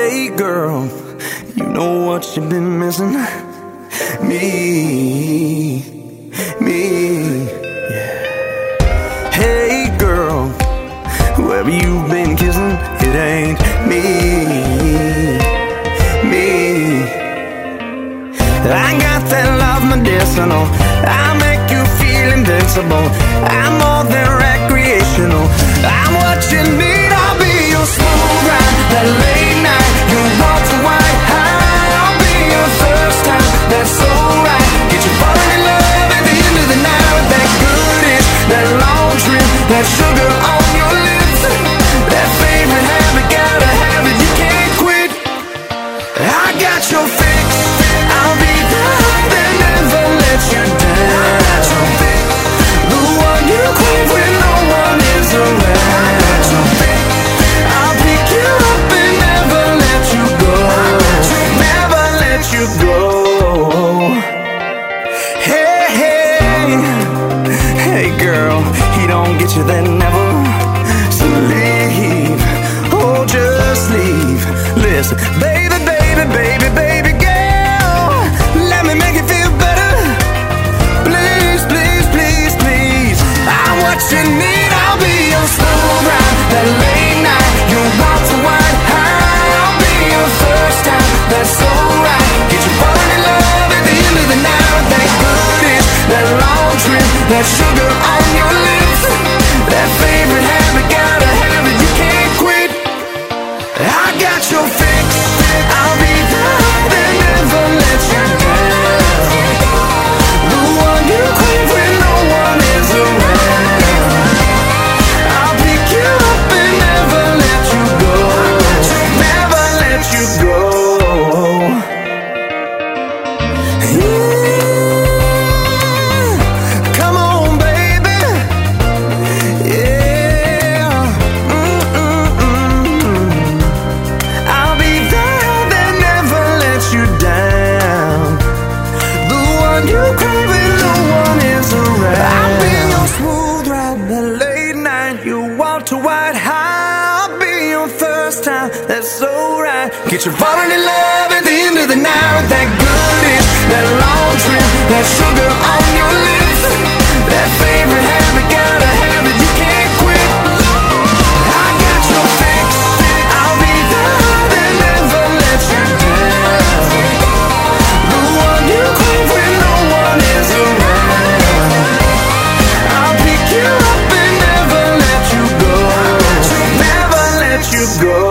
Hey girl, you know what you've been missing? Me, yeah. Hey girl, whoever you've been kissing, it ain't me. I got that love medicinal, I make you feel invincible. I'm more than recreational, I'm what you need. I'll be your smooth ride, that late night, your walk to white high. I'll be your first time, that's so right. Get you falling in love at the end of the night with that good itch, that long trip, that sugar on your lips, that favorite habit, gotta have it, you can't quit. I got your fix, I'll be there, that never let you down. The one you crave when no one is around. I'll pick you up and never let you go, never let you go. Hey girl, he don't get you then never. So leave, oh just leave. Listen, baby girl, let me make you feel better. Please, I'm what you need. I'll be your smooth ride, that late night, your walk to white high. I'll be your first time, that's so right. Get you falling in love at the end of the night with that good itch, that long trip, that sugar on your lips, that favorite habit, gotta have it, you can't quit. I got your fix, I'll be there, that never let you down. The one you crave when no one is around. I'll pick you up and never let you go, never let you go. Come on, baby. Yeah. I'll be there, that never let you down. The one you crave when no one is around. I'll be your smooth ride, that late night, you walk to white high. I'll be your first time, that's so right. Get you falling in love at the end of the night with that good itch, that long trip, that sugar on your lips, that favorite habit, gotta have it, you can't quit. I got your fix, I'll be there, that never let you down. The one you crave when no one is around. I'll pick you up and never let you go, never let you go.